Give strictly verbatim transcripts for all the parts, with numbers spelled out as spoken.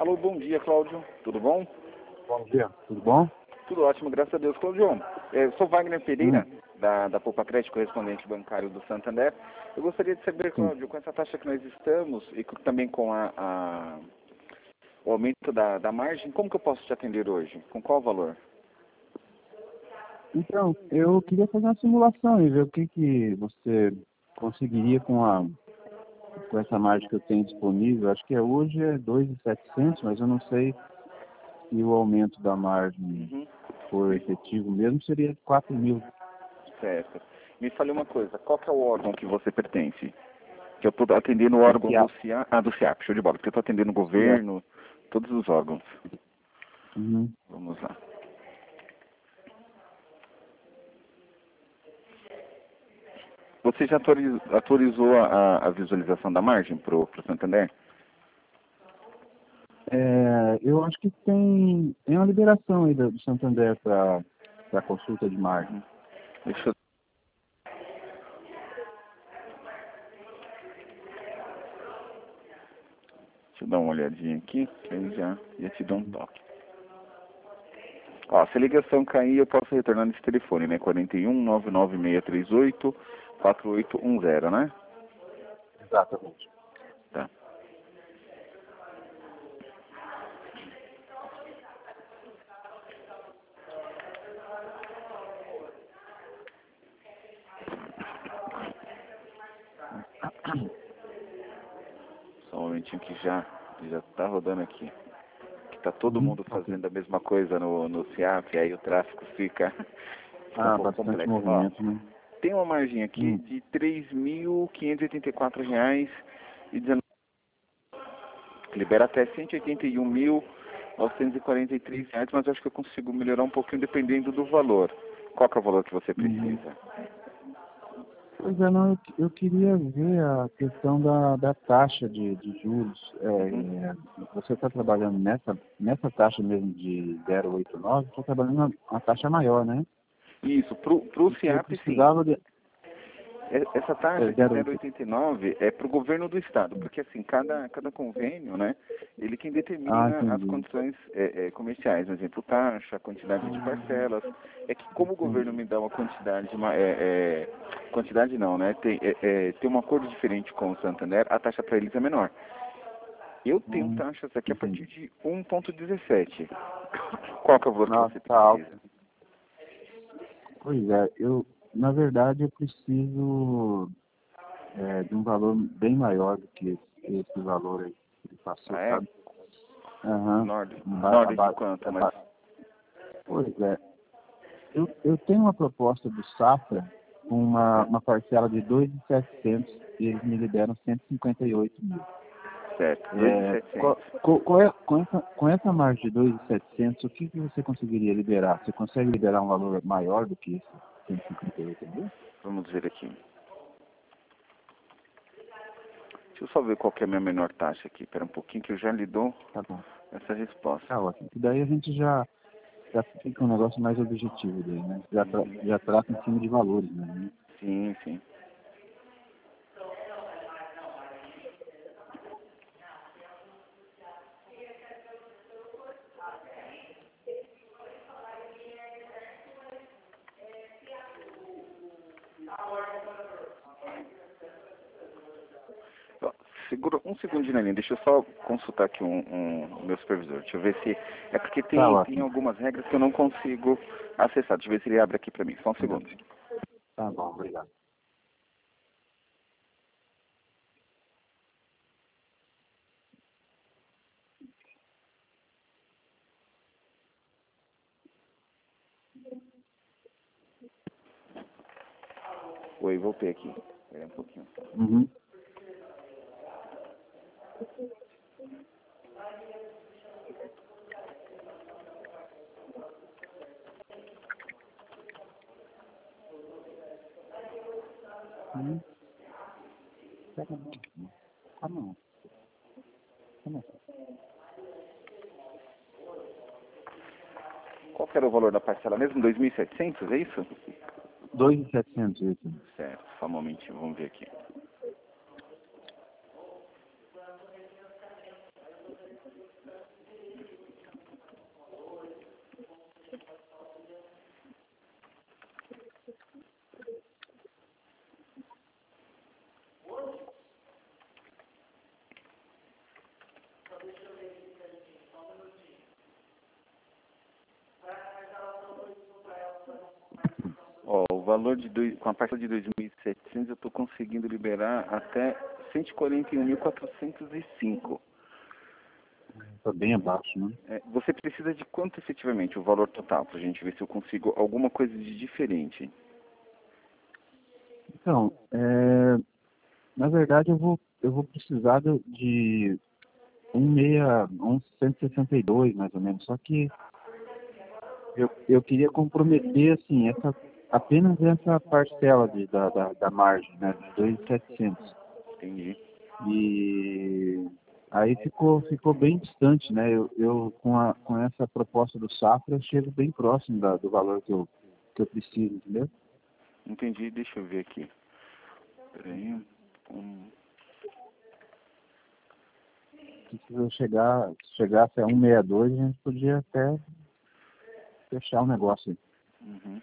Alô, bom dia, Cláudio. Tudo bom? Bom dia, tudo bom? Tudo ótimo, graças a Deus. Cláudio, é, eu sou Wagner Pereira, Hum. da, da Poupa Crédito, correspondente bancário do Santander. Eu gostaria de saber, Cláudio, com essa taxa que nós estamos e com- também com a, a- o aumento da, da margem, como que eu posso te atender hoje? Com qual valor? Então, eu queria fazer uma simulação e ver o que, que você conseguiria com, a, com essa margem que eu tenho disponível. Acho que é, hoje é dois mil e setecentos, mas eu não sei se o aumento da margem Uhum. for efetivo mesmo, seria quatro mil. Certo. Me fale uma coisa, qual que é o órgão que você pertence? Que eu estou atendendo o órgão do C I A P. C I A P, ah, do C I A P, show de bola, porque eu estou atendendo o C I A P. governo, todos os órgãos. Uhum. Vamos lá. Você já atualiz- atualizou a, a visualização da margem para o Santander? É, eu acho que tem, tem uma liberação aí do do Santander para consulta de margem. Deixa eu, deixa eu dar uma olhadinha aqui, que aí já, já te dou um toque. Ó, se a ligação cair, eu posso retornar nesse telefone, né? quarenta e um, nove nove seis três oito, quatro oito um zero, né? Exatamente. Tá. Só um momentinho que já já tá rodando aqui. Que tá todo Uhum. mundo Ok. fazendo a mesma coisa no, no C I A P, aí o tráfego fica, fica um Ah, pouco bastante complexo. Ó, movimento, né? tem uma margem aqui Hum. de três mil quinhentos e oitenta e quatro reais e dezenove, que libera até cento e oitenta e um mil novecentos e quarenta e três reais, mas eu acho que eu consigo melhorar um pouquinho dependendo do valor. Qual que é o valor que você Uhum. precisa? Pois é, não, eu, eu queria ver a questão da, da taxa de, de juros. É, Uhum. é, você está trabalhando nessa, nessa taxa mesmo de zero vírgula oitenta e nove, está trabalhando uma, uma taxa maior, né? Isso, pro, pro Porque eu C I A P sim. precisava de E- Essa é, taxa de zero vírgula zero vírgula oitenta. oitenta e nove é para o governo do estado, porque assim, cada, cada convênio, né, ele quem Ah, determina as entendi. condições é, é, comerciais, por exemplo, taxa, quantidade de parcelas. É que como o governo Entendi. me dá uma quantidade, ma- é, é, quantidade não, né, tem, é, é, tem um acordo diferente com o Santander, a taxa para eles é menor. Eu tenho Hum, taxas aqui a partir entendi. de um vírgula dezessete. Qual que é o valor que Nossa, você tá alto. precisa? Pois é, eu, na verdade, eu preciso é, de um valor bem maior do que esse, esse valor aí que ele passou, Ah, é? sabe? Aham. Nord, Ba- a Nord de ba- quanto? a Mas, ba- Pois é, eu, eu tenho uma proposta do Safra com uma, certo, uma parcela de dois mil e setecentos e eles me liberam cento e cinquenta e oito mil. certo, É, qual, dois mil e setecentos. qual, qual é, com, essa, com essa margem de dois mil e setecentos, o que, que você conseguiria liberar? Você consegue liberar um valor maior do que esse cento e cinquenta e oito mil? Vamos ver aqui. Deixa eu só ver qual que é a minha menor taxa aqui. Espera um pouquinho que eu já lhe dou Tá bom. essa resposta. Tá ótimo. E daí a gente já, já fica um negócio mais objetivo daí, né? Já, tra, Uhum. já trata em cima de valores, né? Sim, sim. Ó, segura um segundinho na linha. Deixa eu só consultar aqui um, um, o meu supervisor. Deixa eu ver se... É porque Tá tem, tem ótimo. algumas regras que eu não consigo acessar. Deixa eu ver se ele abre aqui pra mim. Só um Tá segundo. tá bom, obrigado. Oi, voltei aqui. Espera um pouquinho. Uhum. Uhum. Tá bom. Tá bom. Tá bom. Qual que era o valor da parcela mesmo? dois mil e setecentos, é isso? dois mil e setecentos, isso. Certo. Só um momentinho. Vamos ver aqui. ó, o valor de dois, com a parcela de dois mil e setecentos eu estou conseguindo liberar até cento e quarenta e um mil quatrocentos e cinco. Está bem abaixo, né? É, você precisa de quanto efetivamente o valor total, para a gente ver se eu consigo alguma coisa de diferente? Então, é, na verdade eu vou, eu vou precisar de, de um meia, um cento e sessenta e dois mais ou menos, só que eu, eu queria comprometer assim, essa, apenas essa parcela de, da, da, da margem, né, de dois mil e setecentos. Entendi. E aí ficou, ficou bem distante, né? Eu, eu com, a, com essa proposta do Safra eu chego bem próximo da, do valor que eu, que eu preciso, entendeu? Entendi, deixa eu ver aqui. Peraí. Um... Se eu chegar, se chegasse a um vírgula sessenta e dois, a gente podia até fechar o negócio aí. Uhum.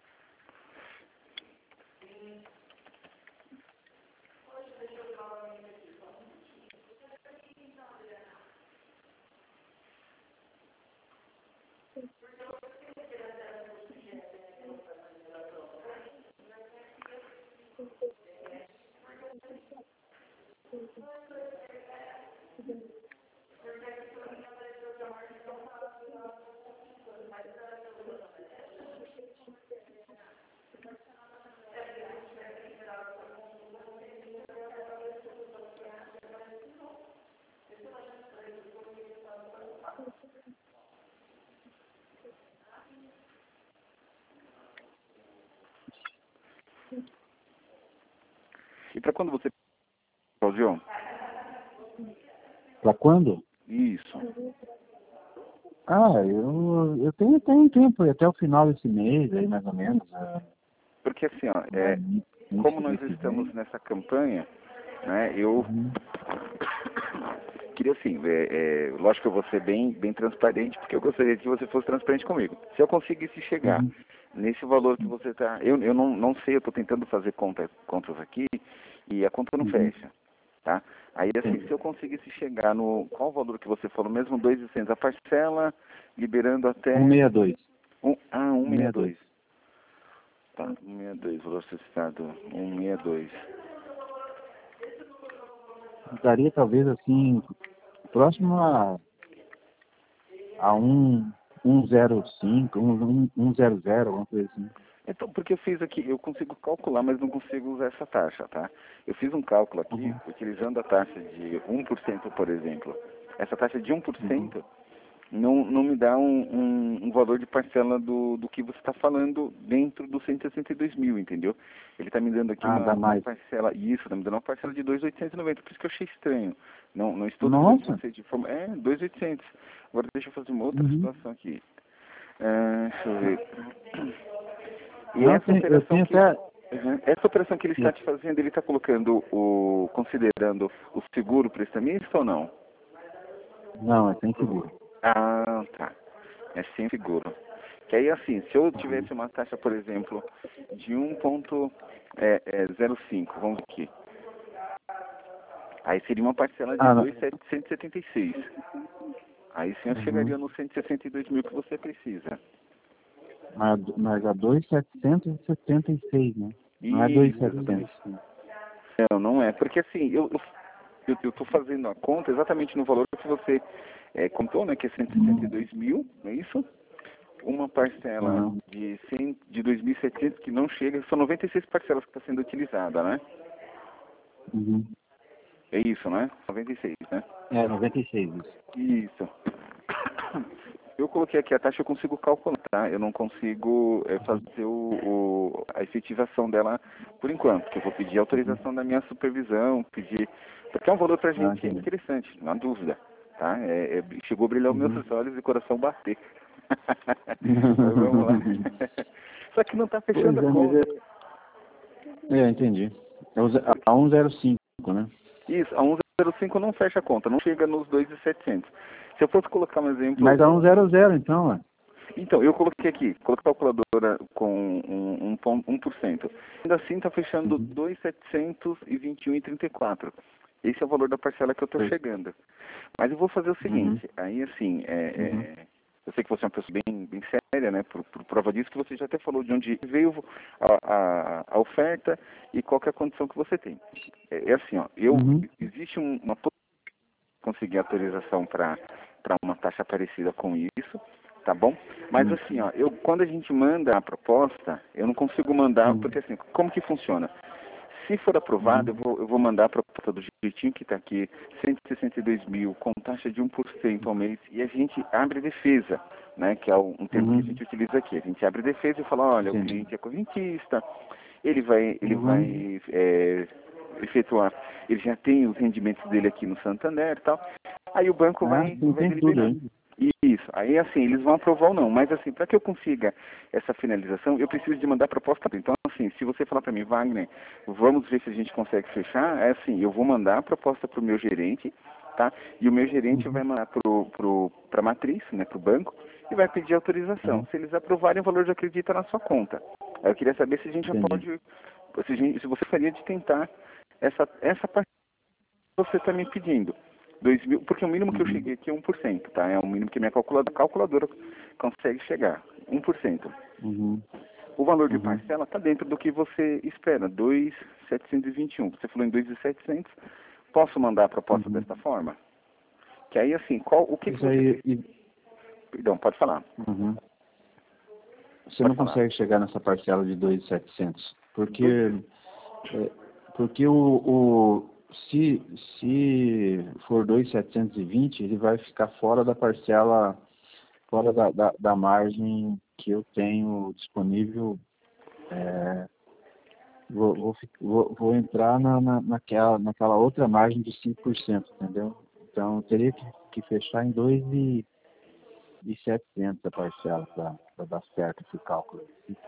E para quando você... Claudio? Para quando? Isso. Ah, eu, eu tenho, tenho tempo, até o final desse mês, aí mais ou menos. É, Porque assim, ó, é, é, como início do nós mês que estamos vem. nessa campanha, né, eu Uhum. queria assim, é, é, lógico que eu vou ser bem, bem transparente, porque eu gostaria que você fosse transparente comigo. Se eu conseguisse chegar Uhum. nesse valor que você está... Eu, eu não, não sei, eu estou tentando fazer conta, contas aqui e a conta não Uhum. fecha, tá? Aí assim, se eu conseguisse chegar no... Qual o valor que você falou mesmo? dois mil e seiscentos a parcela, liberando até... cento e sessenta e dois. Um, ah, cento e sessenta e dois. cento e sessenta e dois. Tá, cento e sessenta e dois, valor solicitado, cento e sessenta e dois. Daria talvez assim, próximo a, a um, um zero cinco, um, um, um zero zero, alguma coisa assim. Então, porque eu fiz aqui, eu consigo calcular, mas não consigo usar essa taxa, tá? Eu fiz um cálculo aqui, Uhum. utilizando a taxa de um por cento, por exemplo. Essa taxa de um por Uhum. cento não, não me dá um, um, um valor de parcela do, do que você está falando dentro dos cento e sessenta e dois mil, entendeu? Ele está me dando aqui Ah, uma, dá uma mais. parcela, isso, está me dando uma parcela de dois mil oitocentos e noventa, por isso que eu achei estranho. Não, não estou dizendo Nossa! você de forma... É, dois mil e oitocentos. Agora deixa eu fazer uma outra Uhum. situação aqui. É, deixa eu ver. E Não, eu essa tenho, eu operação tenho que... até... Uhum. Essa operação que ele está eu- te fazendo, ele está colocando o... considerando o seguro prestamista ou não? Não, é sem seguro. Ah, tá. É sem seguro. Que aí, assim, se eu Uhum. tivesse uma taxa, por exemplo, de um ponto zero cinco, vamos aqui. Aí seria uma parcela de Ah, não. dois mil setecentos e setenta e seis. Aí sim eu Uhum. chegaria nos cento e sessenta e dois mil que você precisa. Mas, mas a dois mil setecentos e setenta e seis, né? Não é Isso, dois mil e setecentos. exatamente. Não, não é. Porque assim, eu eu eu estou fazendo a conta exatamente no valor que você é, contou, né? Que é cento e sessenta e dois mil, não é isso? Uma parcela Uhum. de, cem, de dois mil e setecentos que não chega, são noventa e seis parcelas que está sendo utilizada, né? Uhum. É isso, né? noventa e seis, né? É, noventa e seis isso. Isso. Eu coloquei aqui a taxa, eu consigo calcular, tá? Eu não consigo é, fazer o, o- a efetivação dela por enquanto, porque eu vou pedir Uhum. autorização da minha supervisão, pedir... Porque é um valor pra Ah, gente entendi. interessante, não há dúvida, tá? É, é, chegou a brilhar os Uhum. meus olhos e o coração bater. Mas vamos lá. Só que não tá Pois fechando a é, mas conta. é... É, entendi. É o ze- Porque, a um zero cinco, né? isso, a cento e cinco não fecha a conta, não chega nos dois mil e setecentos. Se eu fosse colocar um exemplo... Mas a um zero zero, então, ué. Então, eu coloquei aqui, coloquei a calculadora com um, um, pon- um por cento. Ainda assim está fechando Uhum. dois mil setecentos e vinte e um vírgula trinta e quatro. Esse é o valor da parcela que eu estou Pois. chegando. Mas eu vou fazer o Uhum. seguinte, aí assim, é, Uhum. é, eu sei que você é uma pessoa bem, bem séria, né? Por, por prova disso que você já até falou de onde veio a, a, a oferta e qual que é a condição que você tem. É, é assim, ó, eu, Uhum. existe um, uma conseguir autorização para para uma taxa parecida com isso, tá bom? Mas Uhum. assim, ó, eu quando a gente manda a proposta, eu não consigo mandar, Uhum. porque assim, como que funciona? Se for aprovado, eu Uhum. vou, eu vou mandar a proposta do jeitinho que está aqui, cento e sessenta e dois mil, com taxa de um por cento ao mês, e a gente abre defesa, né, que é um termo que a Uhum. gente utiliza aqui. A gente abre defesa e fala, olha, o Entendi. cliente é correntista, ele vai, ele Uhum. vai é, efetuar, ele já tem os rendimentos dele aqui no Santander e tal, aí o banco Ah, vai, sim, vai tem tudo deliberar. aí. Isso, aí assim, eles vão aprovar ou não, mas assim, para que eu consiga essa finalização, eu preciso de mandar proposta. Então, assim, se você falar para mim, Wagner, vamos ver se a gente consegue fechar, é assim, eu vou mandar a proposta para o meu gerente, tá? E o meu gerente Uhum. vai mandar pro, pro, para a matriz, né, para o banco, e vai pedir autorização. Uhum. Se eles aprovarem, o valor já acredita na sua conta. Aí eu queria saber se a gente já Entendi. pode, se, a gente, se você faria de tentar essa, essa parte que você está me pedindo. Dois mil, porque o mínimo que eu Uhum. cheguei aqui é um por cento, tá? É o mínimo que minha calculadora, calculadora consegue chegar, um por cento. Uhum. O valor de Uhum. parcela está dentro do que você espera, dois mil setecentos e vinte e um. Você falou em dois mil e setecentos. Posso mandar a proposta Uhum. desta forma? Que aí, assim, qual, o que, que Isso você aí. precisa? E- Perdão, pode falar. Uhum. Você Pode não falar. consegue chegar nessa parcela de dois mil e setecentos, porque Dois, é, porque o, o se se for dois mil setecentos e vinte, ele vai ficar fora da parcela, fora da, da, da margem que eu tenho disponível. é, vou, vou, fi- vou, vou entrar na, na, naquela, naquela outra margem de cinco por cento, entendeu? Então eu teria que, que fechar em dois mil e setecentos a parcela para dar certo esse cálculo.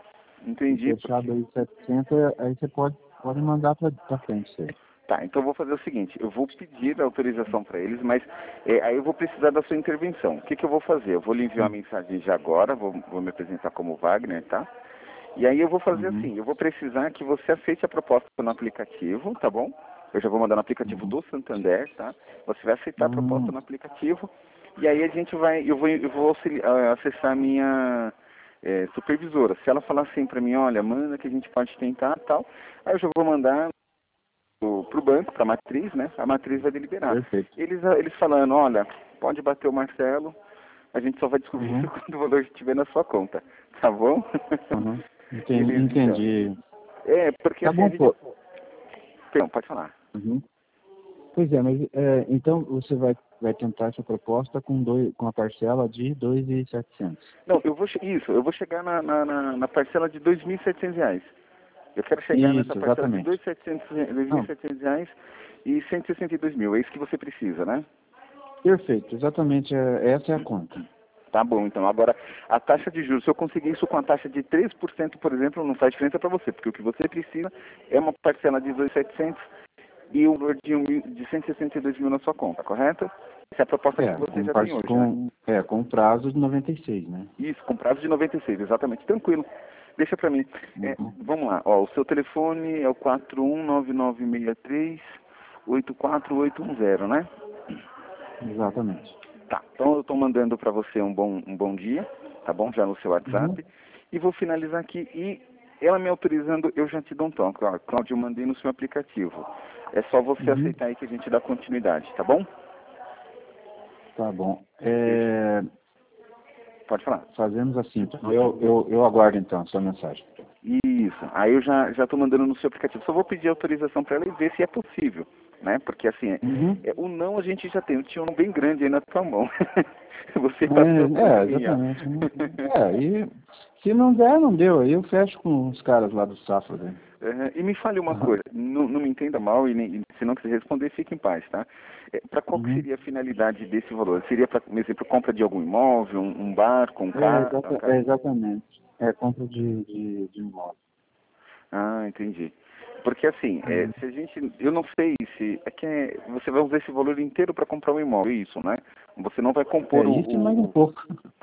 Se entendi, fechar porque... dois mil e setecentos, aí você pode, pode mandar para frente isso aí. Tá, então eu vou fazer o seguinte, eu vou pedir a autorização para eles, mas é, aí eu vou precisar da sua intervenção. O que, que eu vou fazer? Eu vou lhe enviar uma mensagem já agora, vou, vou me apresentar como Wagner, tá? E aí eu vou fazer Uhum. assim, eu vou precisar que você aceite a proposta no aplicativo, tá bom? Eu já vou mandar no aplicativo Uhum. do Santander, tá? Você vai aceitar a proposta Uhum. no aplicativo e aí a gente vai, eu vou, eu vou auxili- ah, acessar a minha eh, supervisora. Se ela falar assim para mim, olha, manda que a gente pode tentar, tal, aí eu já vou mandar para o banco, para a matriz, né? A matriz vai deliberar. Perfeito. Eles, ah, eles falando, olha, pode bater o Marcelo, a gente só vai descobrir isso Uhum. quando o valor estiver na sua conta, tá bom? Uhum. Entendi. Eles dizem, Entendi. é, porque Tá assim, a bom, gente... pô. Perdão, pode falar. Uhum. Pois é, mas é, então você vai, vai tentar essa proposta com, dois, com a parcela de dois mil e setecentos. Não, eu vou... che- Isso, eu vou chegar na, na, na, na parcela de dois mil e setecentos reais. Eu quero chegar nessa Isso, parcela de exatamente. dois mil e setecentos re- dois mil e Não, setecentos reais e cento e sessenta e dois mil. É isso que você precisa, né? perfeito, exatamente. é- Essa é a conta. Tá bom, então. Agora, a taxa de juros, se eu conseguir isso com a taxa de três por cento, por exemplo, não faz diferença para você, porque o que você precisa é uma parcela de dois mil e setecentos e um valor de, um mil- de cento e sessenta e dois mil na sua conta, correto? Essa é a proposta que É, você com, já par- tem hoje, né? com, é, com prazo de noventa e seis, né? Isso, com prazo de noventa e seis, exatamente. Tranquilo. Deixa para mim. É, Uhum. vamos lá. Ó, o seu telefone é o quatro um nove nove seis três oito quatro oito um zero, né? Exatamente. Tá. Então eu estou mandando para você um bom, um bom dia, tá bom? Já no seu Uhum. WhatsApp. E vou finalizar aqui. E ela me autorizando, eu já te dou um toque. Ó, Cláudio, eu mandei no seu aplicativo. É só você Uhum. aceitar aí que a gente dá continuidade, tá bom? Tá bom. Eu- É, Pode falar. fazemos assim. Então eu, eu, eu aguardo então a sua mensagem. Isso. Aí eu já já estou mandando no seu aplicativo. Só vou pedir autorização para ela e ver se é possível, né? Porque assim, é, Uhum. é, o não a gente já tem. Tinha um bem grande aí na tua mão. Você passou É, por é, mim, ó. exatamente. É, e se não der, não deu. Aí eu fecho com os caras lá do Safra. Né? Uhum. E me fale uma coisa, não, não me entenda mal e, nem, e se não quiser responder, fique em paz, tá? É, para qual que Uhum. seria a finalidade desse valor? Seria para, por exemplo, compra de algum imóvel, um, um barco, um É, carro? exata, é, exatamente. É compra de, de, de imóvel. Ah, entendi. Porque assim, é, Uhum. se a gente, eu não sei se é que é- você vai usar esse valor inteiro para comprar um imóvel, é isso, né? Você não vai É compor o, isso e mais um o, o- pouco.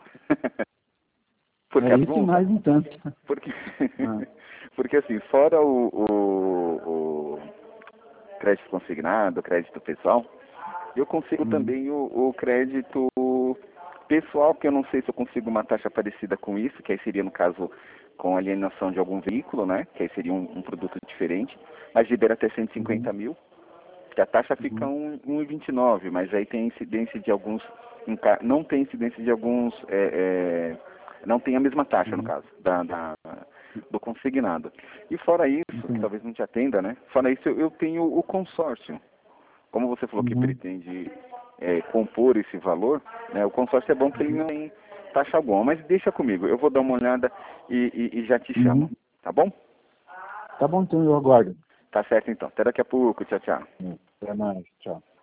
porque É a isso e pergunta, mais um tanto. porque Ah. porque assim, fora o, o, o crédito consignado, crédito pessoal, eu consigo Uhum. também o, o crédito pessoal, que eu não sei se eu consigo uma taxa parecida com isso, que aí seria, no caso, com alienação de algum veículo, né? Que aí seria um, um produto diferente, mas libera até cento e cinquenta Uhum. mil, que a taxa fica Uhum. um um e vinte e nove, mas aí tem incidência de alguns, enca- não tem incidência de alguns, é, é, não tem a mesma taxa, no Uhum. caso, da, da- do consignado. E fora isso, que Entendi. talvez não te atenda, né? Fora isso, eu eu tenho o consórcio. Como você falou que Uhum. pretende é, compor esse valor, né, o consórcio é bom que ele Uhum. não tem taxa alguma, mas deixa comigo, eu vou dar uma olhada e, e, e já te chamo, Uhum. tá bom? Tá bom, então eu aguardo. Tá certo então, até daqui a pouco, tchau, tchau. Hum. Até mais. Tchau.